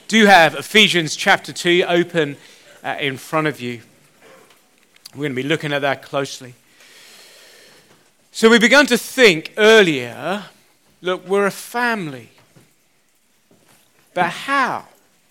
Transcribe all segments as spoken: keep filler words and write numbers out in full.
do have Ephesians chapter two open uh, in front of you. We're going to be looking at that closely. So we began to think earlier, look, we're a family. But how?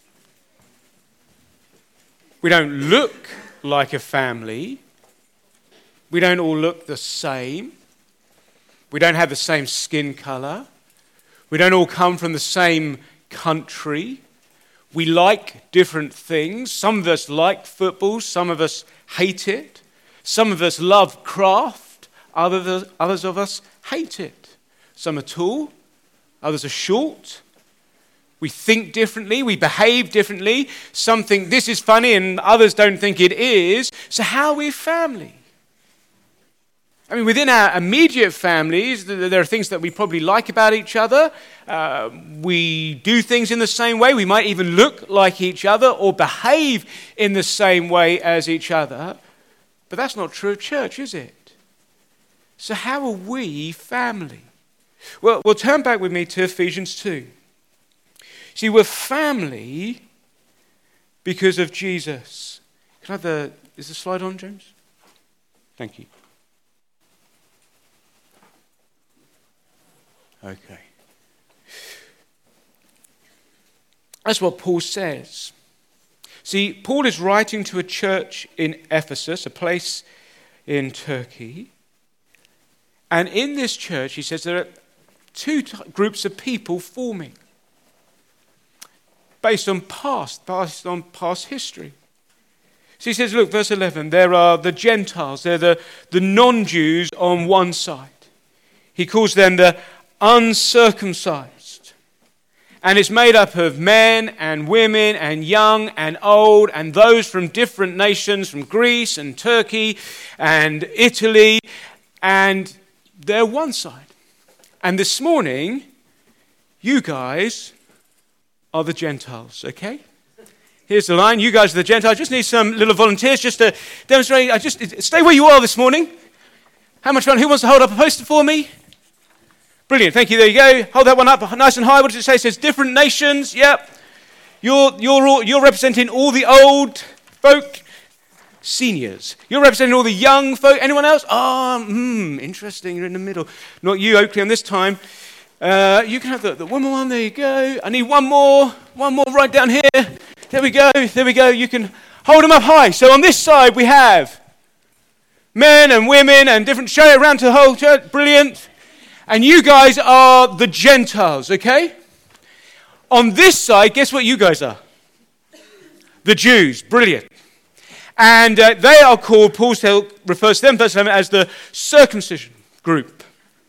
We don't look like a family. We don't all look the same. We don't have the same skin color. We don't all come from the same country. We like different things. Some of us like football. Some of us hate it. Some of us love craft. Others, others of us hate it. Some are tall. Others are short. We think differently. We behave differently. Some think this is funny and others don't think it is. So how are we family? I mean, within our immediate families, there are things that we probably like about each other. Uh, we do things in the same way. We might even look like each other or behave in the same way as each other. But that's not true of church, is it? So how are we family? Well, well, turn back with me to Ephesians two. See, we're family because of Jesus. Can I have the, is the slide on, James? Thank you. Okay. That's what Paul says. See, Paul is writing to a church in Ephesus, a place in Turkey. And in this church, he says there are two t- groups of people forming based on past, based on past history. So he says, look, verse eleven, there are the Gentiles, they're the, the non-Jews on one side. He calls them the uncircumcised. And it's made up of men and women and young and old and those from different nations, from Greece and Turkey and Italy, and they're one side. And this morning, you guys are the Gentiles, okay? Here's the line. You guys are the Gentiles. I just need some little volunteers just to demonstrate. I just stay where you are this morning. How much fun? Who wants to hold up a poster for me? Brilliant. Thank you. There you go. Hold that one up nice and high. What does it say? It says different nations. Yep. You're you're all, you're representing all the old folk, seniors. You're representing all the young folk. Anyone else? Oh, hmm, interesting. You're in the middle. Not you, Oakley, on this time. Uh, you can have the, the woman one. There you go. I need one more. One more right down here. There we go. There we go. You can hold them up high. So on this side we have men and women and different. Show it around to the whole church. Brilliant. And you guys are the Gentiles, okay? On this side, guess what you guys are? The Jews. Brilliant. And uh, they are called, Paul refers to them, verse eleven, as the circumcision group.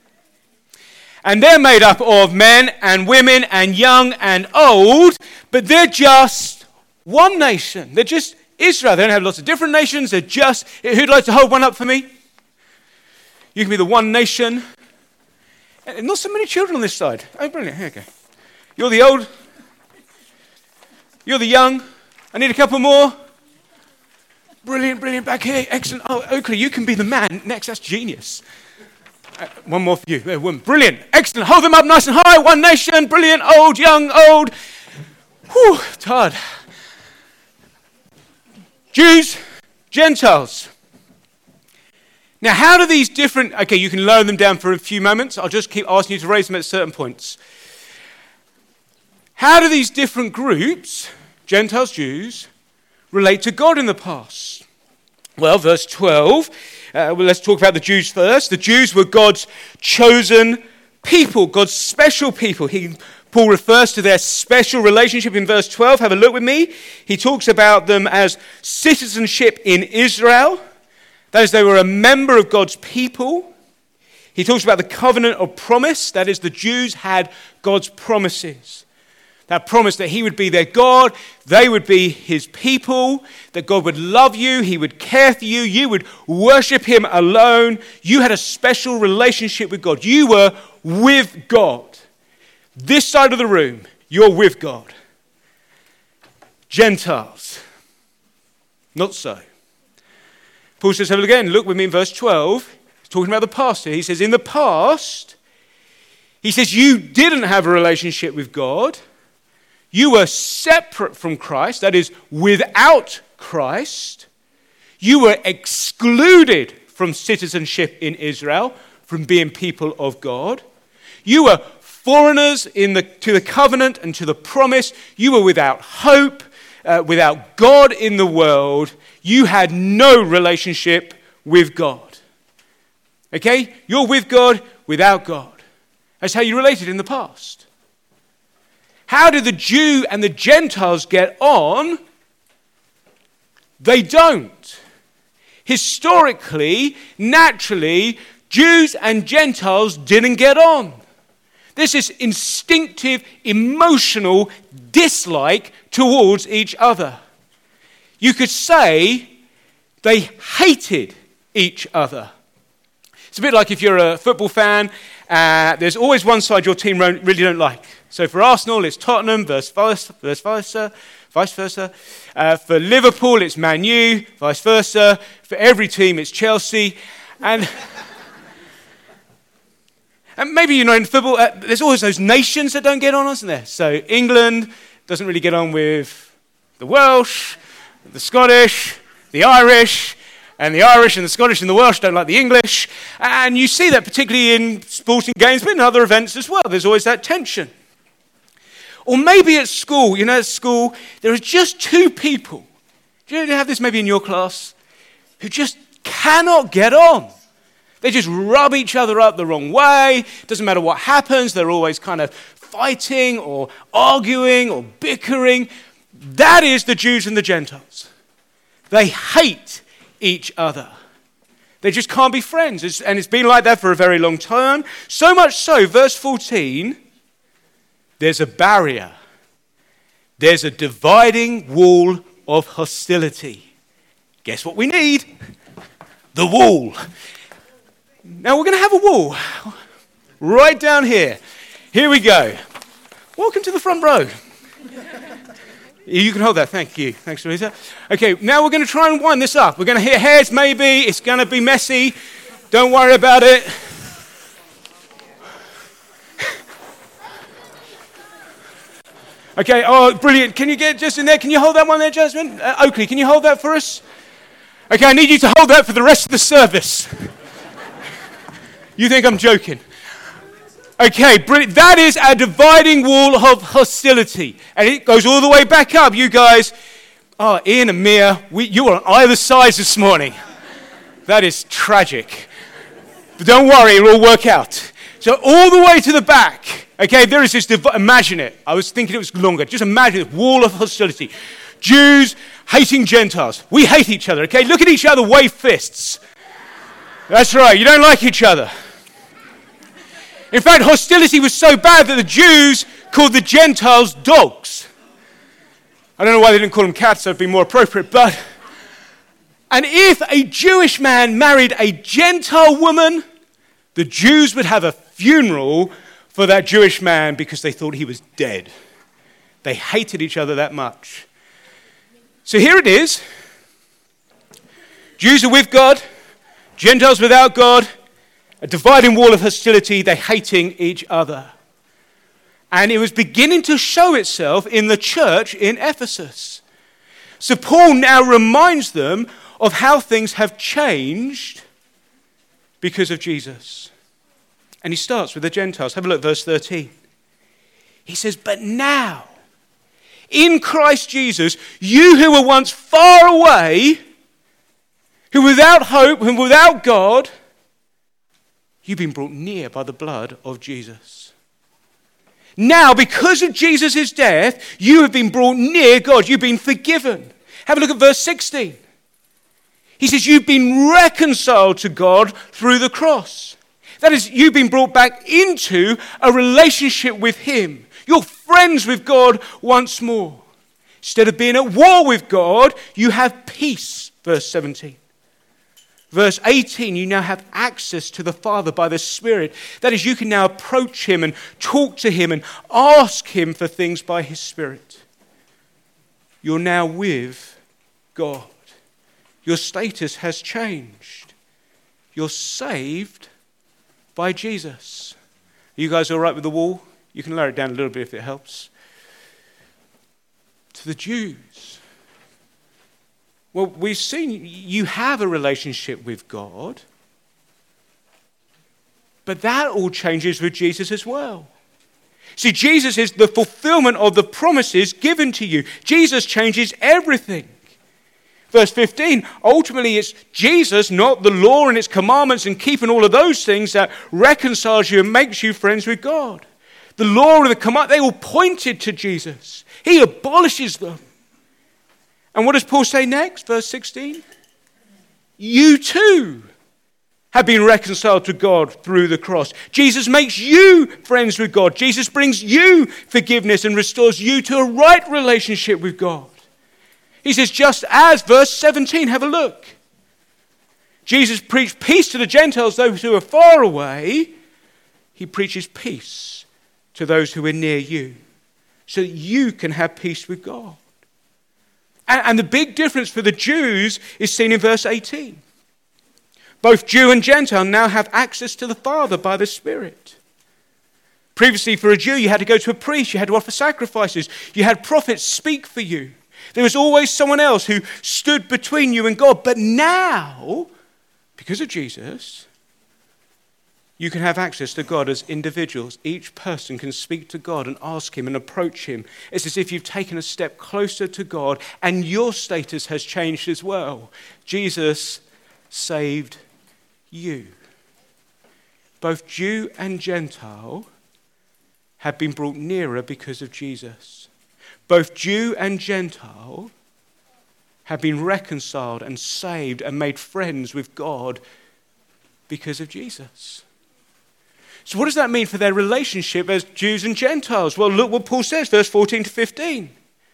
And they're made up of men and women and young and old, but they're just one nation. They're just Israel. They don't have lots of different nations. They're just, who'd like to hold one up for me? You can be the one nation. And not so many children on this side. Oh, brilliant. Here you go. You're the old. You're the young. I need a couple more. Brilliant, brilliant. Back here. Excellent. Oh, Oakley, you can be the man next. That's genius. Uh, one more for you. There, woman. Brilliant. Excellent. Hold them up nice and high. One nation. Brilliant. Old, young, old. Whew, tired. Jews, Gentiles. Now, how do these different... Okay, you can lower them down for a few moments. I'll just keep asking you to raise them at certain points. How do these different groups, Gentiles, Jews, relate to God in the past? Well, verse twelve, uh, well, let's talk about the Jews first. The Jews were God's chosen people, God's special people. He, Paul refers to their special relationship in verse twelve. Have a look with me. He talks about them as citizenship in Israel. That is, they were a member of God's people. He talks about the covenant of promise. That is, the Jews had God's promises. That promise that he would be their God, they would be his people, that God would love you, he would care for you, you would worship him alone. You had a special relationship with God. You were with God. This side of the room, you're with God. Gentiles, not so. Paul says, have a look again, look with me in verse twelve. He's talking about the past here. He says, in the past, he says, you didn't have a relationship with God. You were separate from Christ, that is, without Christ. You were excluded from citizenship in Israel, from being people of God. You were foreigners in the, to the covenant and to the promise. You were without hope, uh, without God in the world. You had no relationship with God. Okay? You're with God without God. That's how you related in the past. How do the Jew and the Gentiles get on? They don't. Historically, naturally, Jews and Gentiles didn't get on. There's this instinctive, emotional dislike towards each other. You could say they hated each other. It's a bit like if you're a football fan, uh, there's always one side your team really don't like. So for Arsenal, it's Tottenham versus vice versa. Vice versa. Uh, for Liverpool, it's Man U, vice versa. For every team, it's Chelsea. And, and maybe you know in football, uh, there's always those nations that don't get on, isn't there? So England doesn't really get on with the Welsh, the Scottish, the Irish, and the Irish and the Scottish and the Welsh don't like the English. And you see that particularly in sporting games, but in other events as well. There's always that tension. Or maybe at school, you know, at school, there are just two people. Do you have this maybe in your class? Who just cannot get on. They just rub each other up the wrong way. Doesn't matter what happens. They're always kind of fighting or arguing or bickering. That is the Jews and the Gentiles. They hate each other. They just can't be friends. It's, and it's been like that for a very long time. So much so, verse fourteen, there's a barrier. There's a dividing wall of hostility. Guess what we need? The wall. Now we're going to have a wall right down here. Here we go. Welcome to the front row. You can hold that. Thank you. Thanks, Teresa. Okay, now we're going to try and wind this up. We're going to hit heads, maybe. It's going to be messy. Don't worry about it. Okay, oh, brilliant. Can you get just in there? Can you hold that one there, Jasmine? Uh, Oakley, can you hold that for us? Okay, I need you to hold that for the rest of the service. You think I'm joking? Okay, brilliant. That is our dividing wall of hostility. And it goes all the way back up. You guys, oh, Ian and Mia, we, you are on either sides this morning. That is tragic. But don't worry, it will all work out. So all the way to the back, okay, there is this, div- imagine it. I was thinking it was longer. Just imagine this wall of hostility. Jews hating Gentiles. We hate each other, okay? Look at each other, wave fists. That's right, you don't like each other. In fact, hostility was so bad that the Jews called the Gentiles dogs. I don't know why they didn't call them cats, that would be more appropriate, but... And if a Jewish man married a Gentile woman, the Jews would have a funeral for that Jewish man because they thought he was dead. They hated each other that much. So here it is. Jews are with God, Gentiles without God, a dividing wall of hostility, they hating each other. And it was beginning to show itself in the church in Ephesus. So Paul now reminds them of how things have changed because of Jesus. And he starts with the Gentiles. Have a look, verse thirteen. He says, but now, in Christ Jesus, you who were once far away, who were without hope and without God, you've been brought near by the blood of Jesus. Now, because of Jesus' death, you have been brought near God. You've been forgiven. Have a look at verse sixteen. He says, you've been reconciled to God through the cross. That is, you've been brought back into a relationship with him. You're friends with God once more. Instead of being at war with God, you have peace. Verse seventeen. Verse eighteen, you now have access to the Father by the Spirit. That is, you can now approach him and talk to him and ask him for things by his Spirit. You're now with God. Your status has changed. You're saved by Jesus. Are you guys all right with the wall? You can lower it down a little bit if it helps. to the Jews. Well, we've seen you have a relationship with God, but that all changes with Jesus as well. See, Jesus is the fulfillment of the promises given to you. Jesus changes everything. Verse fifteen, ultimately it's Jesus, not the law and its commandments and keeping all of those things that reconciles you and makes you friends with God. The law and the command, they all pointed to Jesus. He abolishes them. And what does Paul say next? Verse sixteen. You too have been reconciled to God through the cross. Jesus makes you friends with God. Jesus brings you forgiveness and restores you to a right relationship with God. He says, just as, verse seventeen, have a look. Jesus preached peace to the Gentiles, those who are far away. He preaches peace to those who are near you, so that you can have peace with God. And, and the big difference for the Jews is seen in verse eighteen. Both Jew and Gentile now have access to the Father by the Spirit. Previously, for a Jew, you had to go to a priest, you had to offer sacrifices, you had prophets speak for you. There was always someone else who stood between you and God. But now, because of Jesus, you can have access to God as individuals. Each person can speak to God and ask him and approach him. It's as if you've taken a step closer to God and your status has changed as well. Jesus saved you. Both Jew and Gentile have been brought nearer because of Jesus. Both Jew and Gentile have been reconciled and saved and made friends with God because of Jesus. So what does that mean for their relationship as Jews and Gentiles? Well, look what Paul says, verse fourteen to fifteen.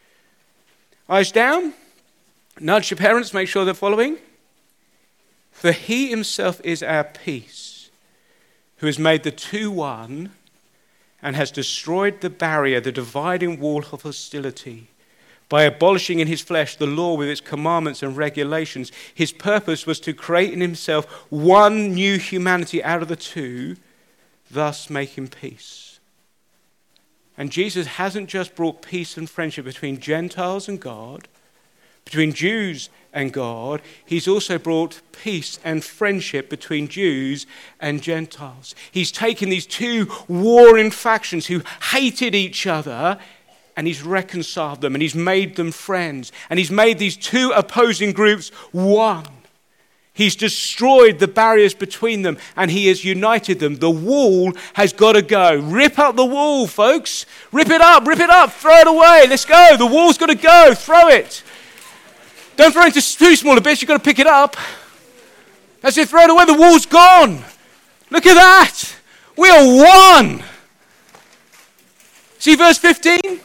Eyes down. Nudge your parents, make sure they're following. For he himself is our peace, who has made the two one and has destroyed the barrier, the dividing wall of hostility, by abolishing in his flesh the law with its commandments and regulations. His purpose was to create in himself one new humanity out of the two, thus making peace. And Jesus hasn't just brought peace and friendship between Gentiles and God, between Jews and God, he's also brought peace and friendship between Jews and Gentiles. He's taken these two warring factions who hated each other, and he's reconciled them, and he's made them friends, and he's made these two opposing groups one. He's destroyed the barriers between them, and he has united them. The wall has got to go. Rip up the wall, folks. Rip it up, rip it up, throw it away. Let's go. The wall's got to go. Throw it. Don't throw it into too small a bit. You've got to pick it up. As if throw it away. The wall's gone. Look at that. We are one. See verse fifteen?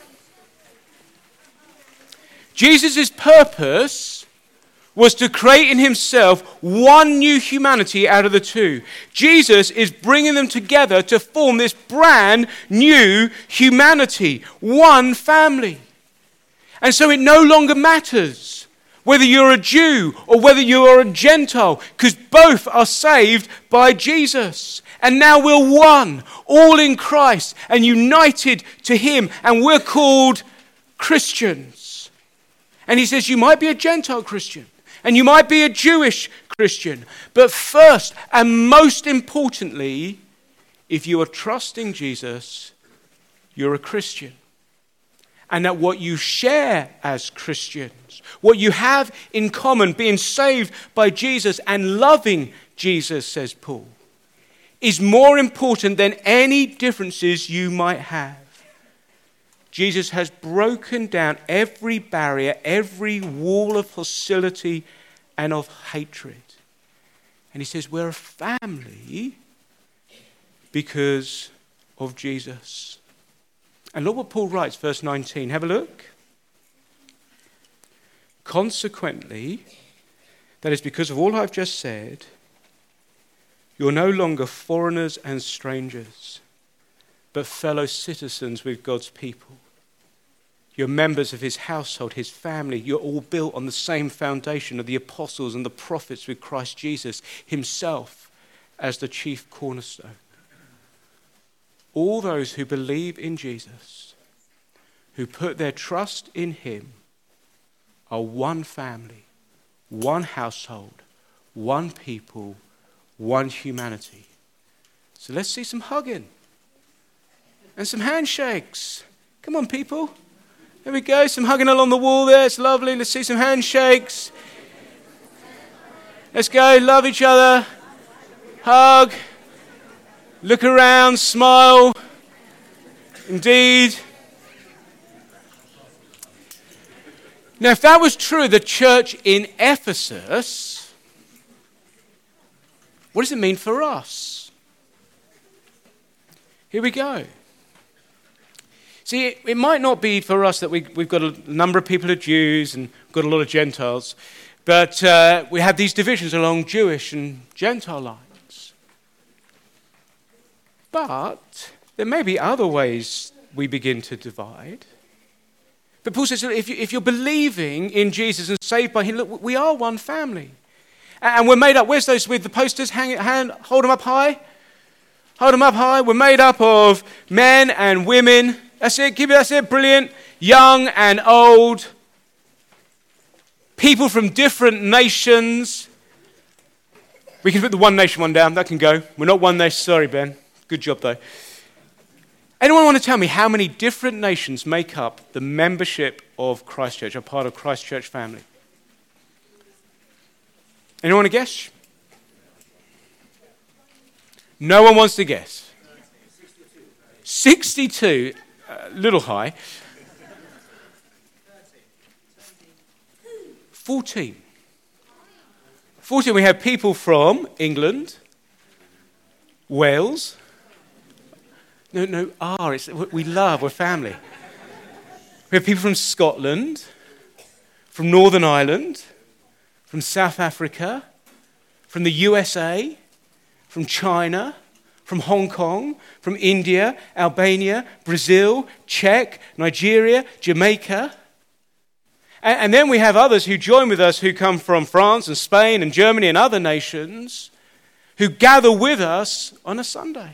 Jesus' purpose was to create in himself one new humanity out of the two. Jesus is bringing them together to form this brand new humanity, one family. And so it no longer matters whether you're a Jew or whether you are a Gentile, because both are saved by Jesus. And now we're one, all in Christ and united to him, and we're called Christians. And he says you might be a Gentile Christian and you might be a Jewish Christian, but first and most importantly, if you are trusting Jesus, you're a Christian. And that what you share as Christians, what you have in common, being saved by Jesus and loving Jesus, says Paul, is more important than any differences you might have. Jesus has broken down every barrier, every wall of hostility and of hatred. And he says we're a family because of Jesus. And look what Paul writes, verse nineteen. Have a look. Consequently, that is because of all I've just said, you're no longer foreigners and strangers, but fellow citizens with God's people. You're members of his household, his family. You're all built on the same foundation of the apostles and the prophets, with Christ Jesus himself as the chief cornerstone. All those who believe in Jesus who put their trust in him are one family, one household, one people, one humanity. So let's see some hugging and some handshakes. Come on, people. There we go. Some hugging along the wall there. It's lovely. Let's see some handshakes. Let's go. Love each other. Hug. Look around. Smile. Indeed. Now, if that was true, the church in Ephesus, what does it mean for us? Here we go. See, it, it might not be for us that we, we've got a number of people who are Jews and we've got a lot of Gentiles, but uh, we have these divisions along Jewish and Gentile lines. But there may be other ways we begin to divide. But Paul says, if, you, if you're believing in Jesus and saved by him, look, we are one family. And we're made up, where's those with the posters? Hang, hand, hold them up high. Hold them up high. We're made up of men and women. That's it, give it, that's it, brilliant. Young and old. People from different nations. We can put the one nation one down, that can go. We're not one nation, sorry Ben. Good job though. Anyone want to tell me how many different nations make up the membership of Christchurch, a part of Christchurch family? Anyone want to guess? No one wants to guess. sixty-two, a little high. fourteen. fourteen, we have people from England, Wales. No, no, R, it's, we love, we're family. We have people from Scotland, from Northern Ireland, from South Africa, from the U S A, from China, from Hong Kong, from India, Albania, Brazil, Czech, Nigeria, Jamaica. And, and then we have others who join with us who come from France and Spain and Germany and other nations who gather with us on a Sunday.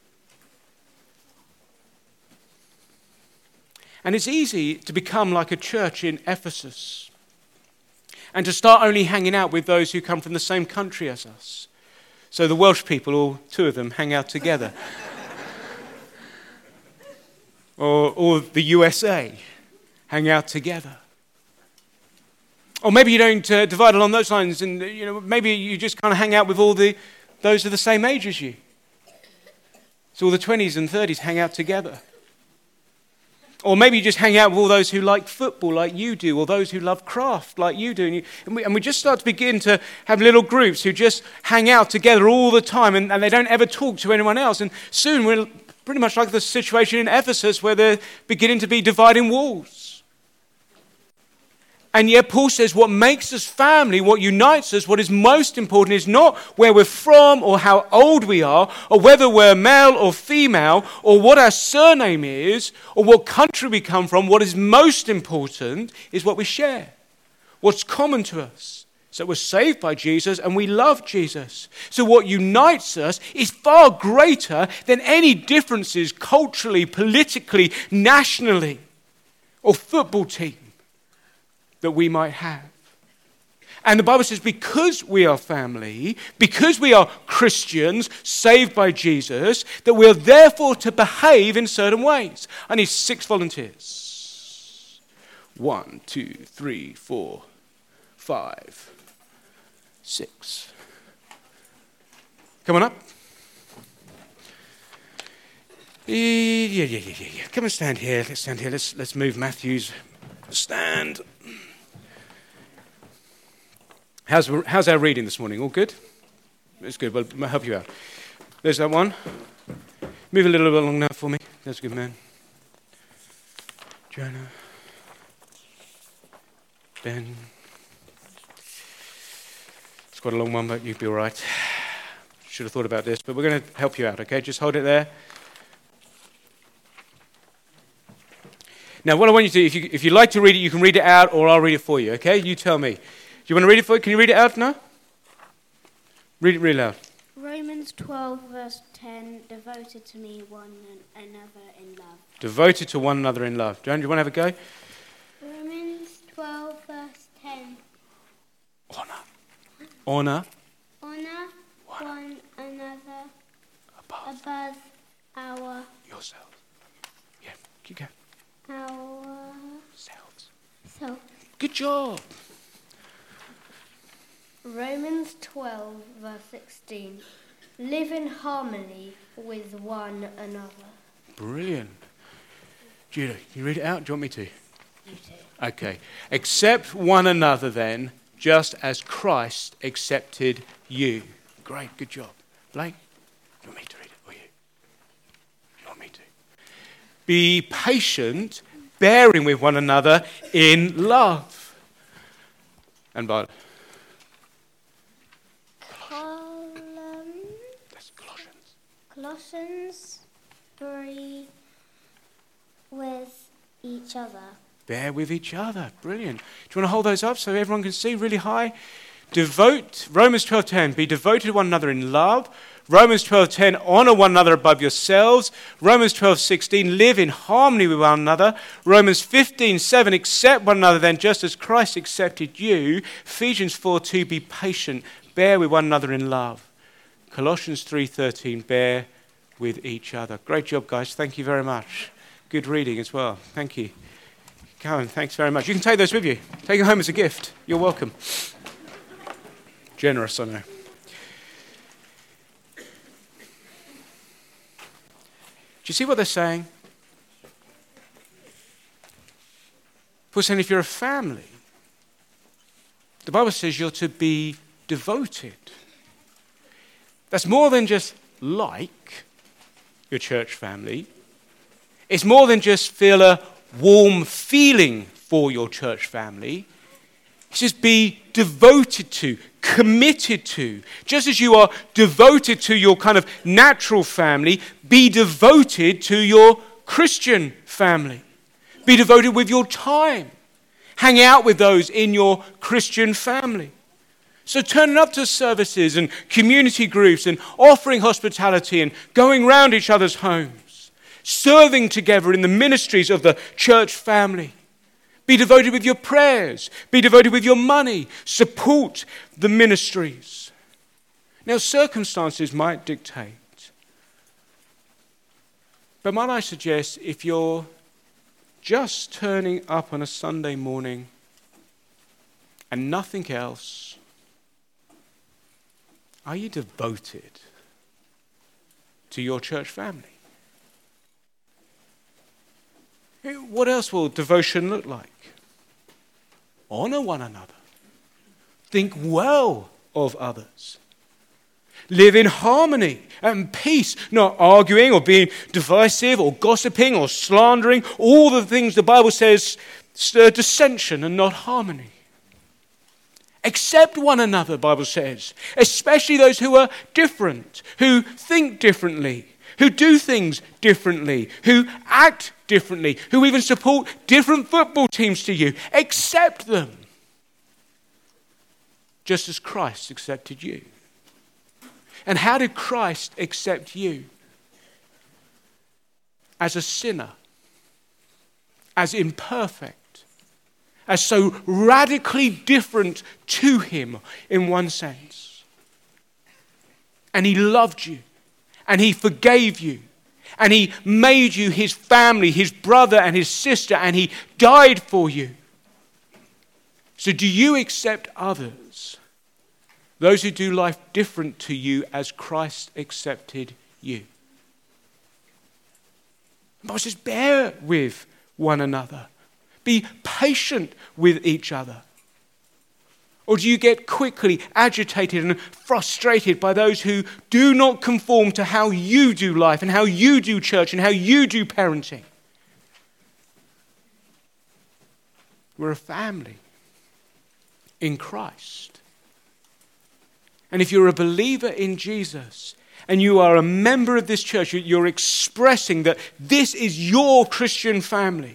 And it's easy to become like a church in Ephesus and to start only hanging out with those who come from the same country as us. So the Welsh people, all two of them, hang out together. or, or the U S A, hang out together. Or maybe you don't uh, divide along those lines, and you know maybe you just kind of hang out with all the those of the same age as you. So all the twenties and thirties hang out together. Or maybe you just hang out with all those who like football like you do, or those who love craft like you do. And, you, and, we, and we just start to begin to have little groups who just hang out together all the time, and, and they don't ever talk to anyone else. And soon we're pretty much like the situation in Ephesus where they're beginning to be dividing walls. And yet Paul says what makes us family, what unites us, what is most important is not where we're from or how old we are or whether we're male or female or what our surname is or what country we come from. What is most important is what we share, what's common to us. So we're saved by Jesus and we love Jesus. So what unites us is far greater than any differences culturally, politically, nationally, or football team that we might have. And the Bible says because we are family, because we are Christians saved by Jesus, that we are therefore to behave in certain ways. I need six volunteers. One, two, three, four, five, six. Come on up. Yeah, yeah, yeah, yeah, yeah. Come and stand here. Let's stand here. Let's let's move Matthew's stand. How's, how's our reading this morning? All good? It's good. Well, I'll help you out. There's that one. Move a little bit along now for me. That's a good man. Joanna. Ben. It's quite a long one, but you'll be all right. Should have thought about this, but we're going to help you out, okay? Just hold it there. Now, what I want you to do, if you, if you like to read it, you can read it out, or I'll read it for you, okay? You tell me. Do you want to read it for you? Can you read it out now? Read it really loud. Romans twelve, verse ten, devoted to me one another in love. Devoted to one another in love. Joan, do you want to have a go? Romans twelve, verse ten. Honour. Honour. Honour one, one another Above. above our... Yourselves. Yeah, keep going. Our... Selves. So. Good job. Romans twelve, verse sixteen. Live in harmony with one another. Brilliant. Judah, can you read it out? Do you want me to? You too. Okay. Accept one another then, just as Christ accepted you. Great, good job. Blake, do you want me to read it or you? Do you want me to? Be patient, bearing with one another in love. And Bart. That's Colossians. Colossians three, with each other. Bear with each other. Brilliant. Do you want to hold those up so everyone can see really high? Devote, Romans twelve ten, be devoted to one another in love. Romans twelve ten, honour one another above yourselves. Romans twelve sixteen, live in harmony with one another. Romans fifteen seven, accept one another then just as Christ accepted you. Ephesians four two, be patient, bear with one another in love. Colossians three thirteen, bear with each other. Great job, guys. Thank you very much. Good reading as well. Thank you. Karen, thanks very much. You can take those with you. Take them home as a gift. You're welcome. Generous, I know. Do you see what they're saying? We're saying if you're a family, the Bible says you're to be devoted. That's more than just like your church family. It's more than just feel a warm feeling for your church family. It's just be devoted to, committed to. Just as you are devoted to your kind of natural family, be devoted to your Christian family. Be devoted with your time. Hang out with those in your Christian family. So turning up to services and community groups and offering hospitality and going round each other's homes. Serving together in the ministries of the church family. Be devoted with your prayers. Be devoted with your money. Support the ministries. Now, circumstances might dictate. But might I suggest, if you're just turning up on a Sunday morning and nothing else, are you devoted to your church family? What else will devotion look like? Honor one another. Think well of others. Live in harmony and peace, not arguing or being divisive or gossiping or slandering. All the things the Bible says stir dissension and not harmony. Accept one another, the Bible says, especially those who are different, who think differently, who do things differently, who act differently, who even support different football teams to you. Accept them, just as Christ accepted you. And how did Christ accept you? As a sinner, as imperfect, as so radically different to him in one sense. And he loved you, and he forgave you, and he made you his family, his brother and his sister, and he died for you. So do you accept others, those who do life different to you, as Christ accepted you? The Bible says, bear with one another. Be patient with each other. Or do you get quickly agitated and frustrated by those who do not conform to how you do life and how you do church and how you do parenting? We're a family in Christ. And if you're a believer in Jesus and you are a member of this church, you're expressing that this is your Christian family,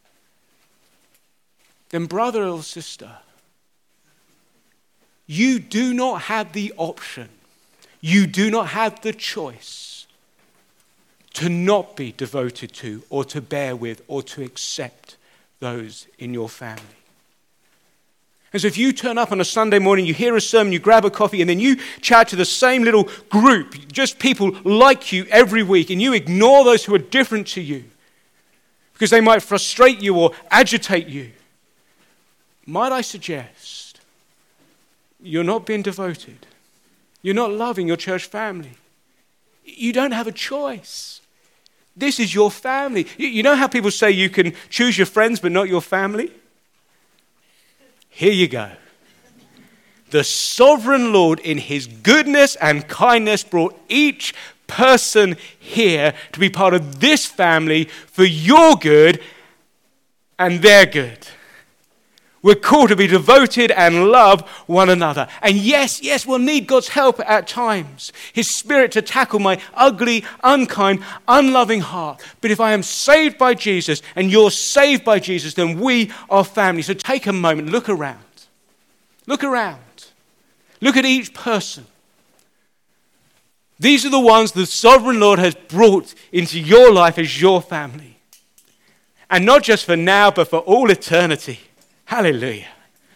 then brother or sister, you do not have the option. You do not have the choice to not be devoted to or to bear with or to accept those in your family. And so if you turn up on a Sunday morning, you hear a sermon, you grab a coffee, and then you chat to the same little group, just people like you every week, and you ignore those who are different to you because they might frustrate you or agitate you, might I suggest you're not being devoted. You're not loving your church family. You don't have a choice. This is your family. You know how people say you can choose your friends but not your family? Here you go. The sovereign Lord, in his goodness and kindness, brought each person here to be part of this family for your good and their good. We're called to be devoted and love one another. And yes, yes, we'll need God's help at times. His Spirit to tackle my ugly, unkind, unloving heart. But if I am saved by Jesus and you're saved by Jesus, then we are family. So take a moment, look around. Look around. Look at each person. These are the ones the sovereign Lord has brought into your life as your family. And not just for now, but for all eternity. Hallelujah.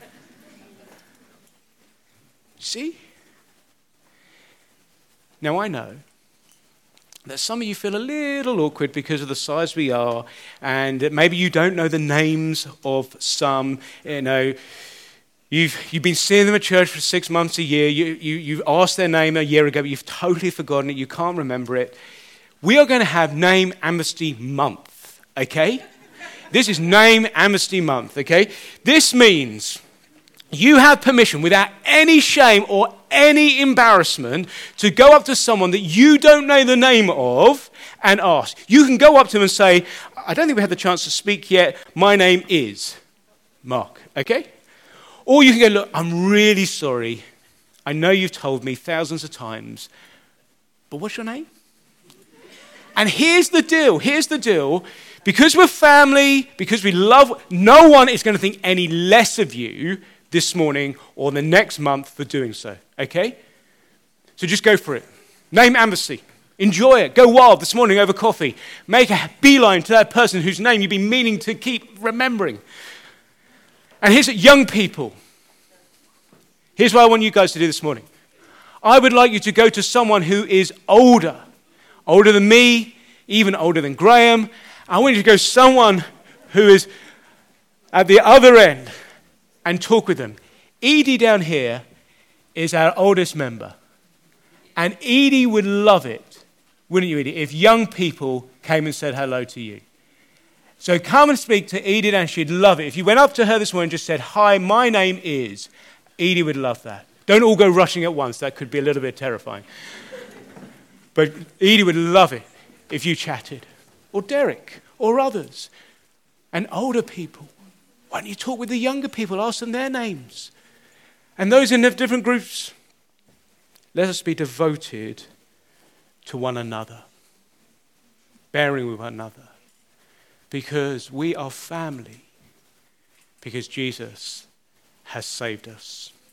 See? Now I know that some of you feel a little awkward because of the size we are, and maybe you don't know the names of some. You know, you've you've been seeing them at church for six months, a year. You you you've asked their name a year ago, but you've totally forgotten it. You can't remember it. We are going to have Name Amnesty Month. Okay. This is Name Amnesty Month, okay? This means you have permission without any shame or any embarrassment to go up to someone that you don't know the name of and ask. You can go up to them and say, I don't think we had the chance to speak yet. My name is Mark, okay? Or you can go, look, I'm really sorry. I know you've told me thousands of times, but what's your name? And here's the deal, here's the deal. Because we're family, because we love, no one is going to think any less of you this morning or the next month for doing so, okay? So just go for it. Name Amnesty. Enjoy it. Go wild this morning over coffee. Make a beeline to that person whose name you've been meaning to keep remembering. And here's it, young people. Here's what I want you guys to do this morning. I would like you to go to someone who is older, older than me, even older than Graham. I want you to go to someone who is at the other end and talk with them. Edie down here is our oldest member. And Edie would love it, wouldn't you, Edie, if young people came and said hello to you. So come and speak to Edie and she'd love it. If you went up to her this morning and just said, hi, my name is, Edie would love that. Don't all go rushing at once. That could be a little bit terrifying. But Edie would love it if you chatted. Or Derek, or others, and older people. Why don't you talk with the younger people, ask them their names? And those in the different groups, let us be devoted to one another, bearing with one another, because we are family, because Jesus has saved us.